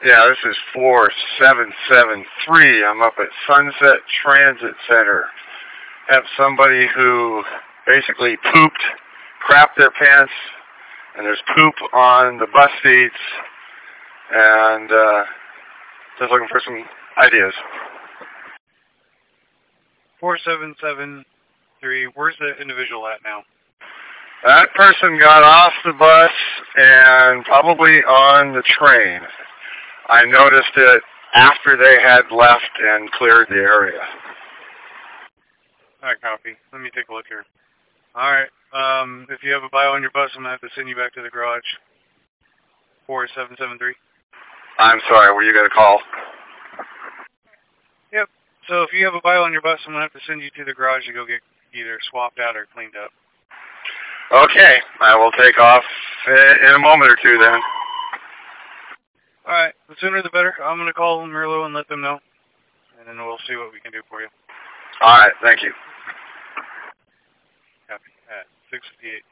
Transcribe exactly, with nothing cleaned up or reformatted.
Yeah, this is four seven seven three. I'm up at Sunset Transit Center. Have somebody who basically pooped, crapped their pants, and there's poop on the bus seats, and uh, just looking for some ideas. four seven seven three, where's the individual at now? That person got off the bus and probably on the train. I noticed it after they had left and cleared the area. Alright, copy. Let me take a look here. Alright, um, if you have a bio on your bus, I'm going to have to send you back to the garage. four seven seven three. I'm sorry, were you going to call? Yep. So if you have a bio on your bus, I'm going to have to send you to the garage to go get either swapped out or cleaned up. Okay, I will take off in a moment or two then. Alright, the sooner the better. I'm going to call Merlo and let them know. And then we'll see what we can do for you. Alright, thank you. Copy. At six fifty-eight.